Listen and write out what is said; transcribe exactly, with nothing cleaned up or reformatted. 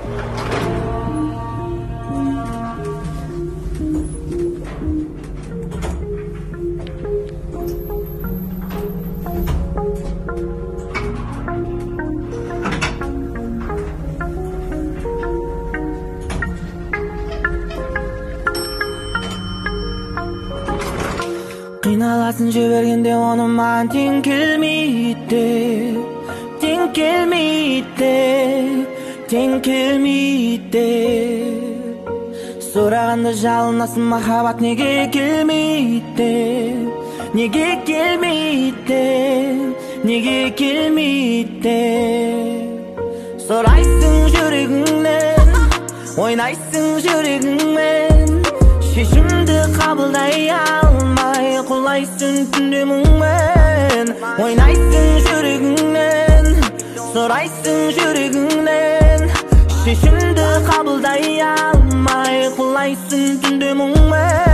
Qiynalasın жибергенде оны маған тең келмейді, тең келмейді, тең келмейді. Сұрағанда жалынасың, махаббат неге келмейді, неге келмейді, неге келмейді. Сұрайсың жүрегіңнен, ойнайсың жүрегіңмен, шешімді қабылдай алмай құлайсың түнде мұңмен. Ойнайсың жүрегіңнен, сұрайсың жүрегіңнен, шешімді қабылдай алмай құлайсың түнде мұңмен.